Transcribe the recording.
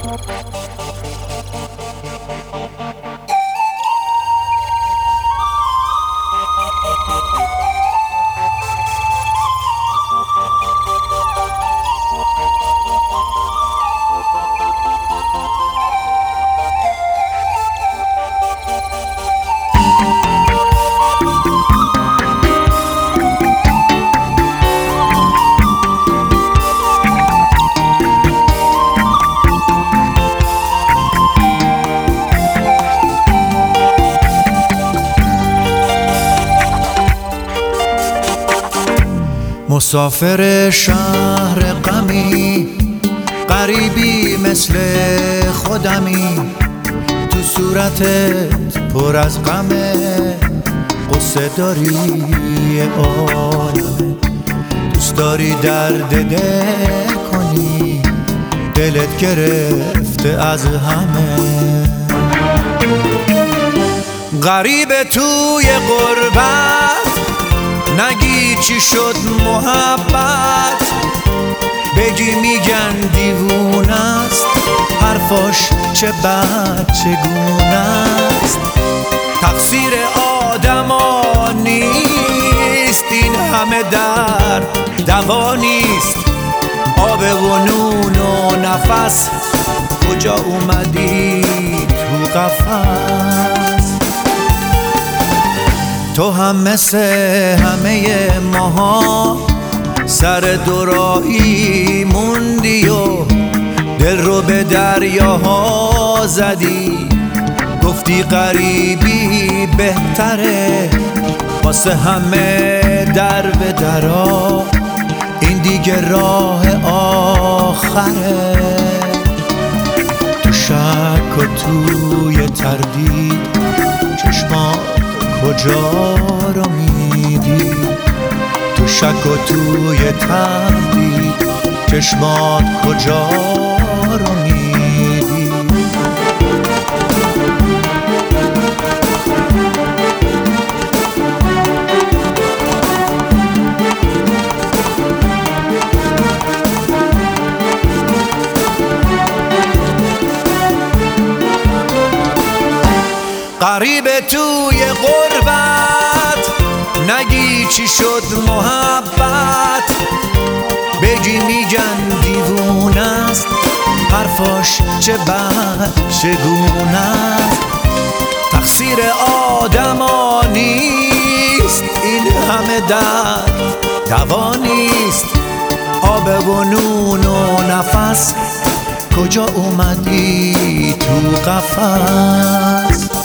مسافر شهر غمی، غریبی مثل خودمی، تو صورتت پر از غمه، قصه داری عالمه، دوست داری درد دل کنی، دلت گرفته از همه. غریب توی غربت، نگی چی شد محبت، بگی میگن دیوونه است، حرفاش چه بد چگونه است. تقصیر آدما نیست این همه درد، دوا نیست. آب و نون و نفس، کجا اومدی تو قفس؟ تو هم مثل همه ماها سر دوراهی موندی و دل رو به دریاها زدی، گفتی غریبی بهتره، واسه همه در به درا، این دیگه راه آخره. تو شک و توی تردید، چشمات کجا رو میدی؟ تو شک و توی تردید، چشمات کجا رو میدی؟ غریب توی غربت، نگی چی شد محبت، بگی میگن دیوونه است، حرفاش چه بد چگونه است. تقصیر آدما نیست این همه درد، دوا نیست. آب و نون و نفس، کجا اومدی تو قفس؟